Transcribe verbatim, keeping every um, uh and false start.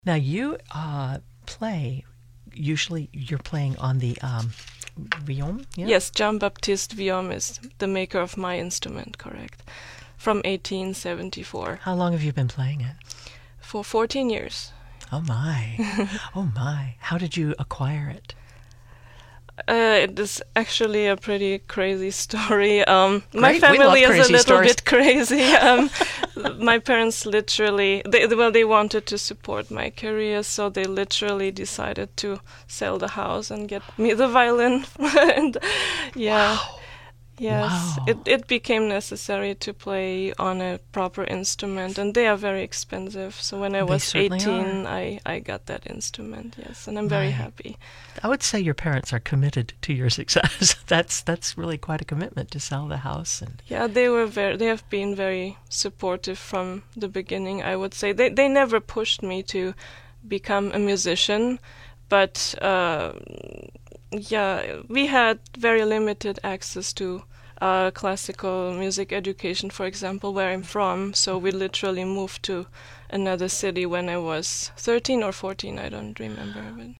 Now you uh, play, usually you're playing on the um, violon? Yeah? Yes, Jean-Baptiste Vuillaume is the maker of my instrument, correct, from eighteen seventy-four. How long have you been playing it? For fourteen years. Oh my, oh my. How did you acquire it? Uh, it is actually a pretty crazy story. Um, my Great. We love family is a crazy little stories. bit crazy. Um, my parents literally, they, well, they wanted to support my career, so they literally decided to sell the house and get me the violin. and yeah, Wow. yes, Wow. it it became necessary to play on a proper instrument, and they are very expensive. So when I They was certainly eighteen, are. I I got that instrument. Yes, and I'm very Right. happy. I would say your parents are committed to your success. that's that's really quite a commitment to sell the house. And Yeah, they were very. They have been very supportive from the beginning. I would say they they never pushed me to become a musician, but uh, yeah, we had very limited access to uh, classical music education, for example, where I'm from. So we literally moved to another city when I was thirteen or fourteen. I don't remember. But